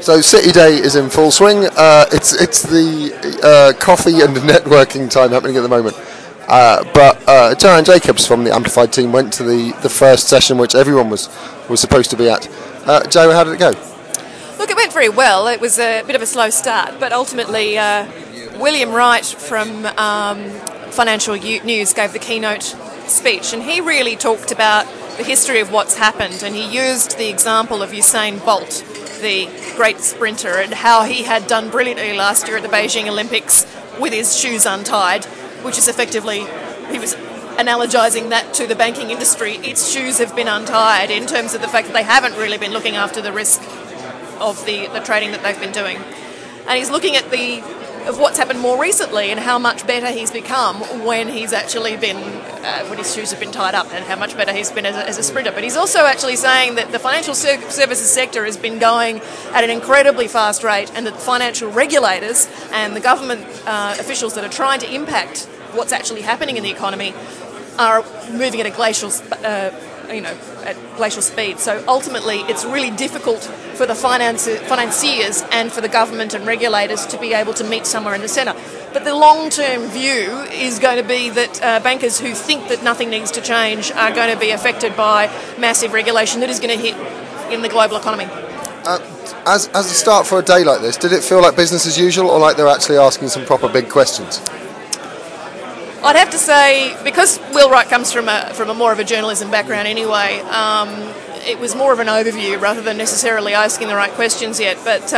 So City Day is in full swing. It's the coffee and networking time happening at the moment. But Joanne Jacobs from the Amplified team went to the first session, which everyone was supposed to be at. Joe, how did it go? Look, it went very well. It was a bit of a slow start, but ultimately William Wright from Financial News gave the keynote speech, and he really talked about the history of what's happened, and he used the example of Usain Bolt, the great sprinter, and how he had done brilliantly last year at the Beijing Olympics with his shoes untied, which is effectively, he was analogising that to the banking industry. Its shoes have been untied in terms of the fact that they haven't really been looking after the risk of the trading that they've been doing. And he's looking at of what's happened more recently and how much better he's become when he's actually been, when his shoes have been tied up, and how much better he's been as a sprinter. But he's also actually saying that the financial services sector has been going at an incredibly fast rate, and that the financial regulators and the government officials that are trying to impact what's actually happening in the economy are moving at a glacial at glacial speed. So ultimately, it's really difficult for the financiers and for the government and regulators to be able to meet somewhere in the centre. But the long-term view is going to be that bankers who think that nothing needs to change are going to be affected by massive regulation that is going to hit in the global economy. As a start for a day like this, did it feel like business as usual, or like they're actually asking some proper big questions? I'd have to say, because Will Wright comes from a more of a journalism background anyway, it was more of an overview rather than necessarily asking the right questions yet. But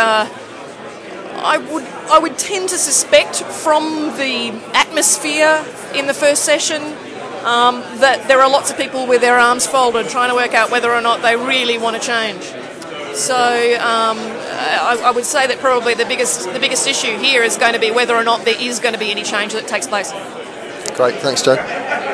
I would tend to suspect from the atmosphere in the first session that there are lots of people with their arms folded trying to work out whether or not they really want to change. So I would say that probably the biggest issue here is going to be whether or not there is going to be any change that takes place. Great, thanks, Joe.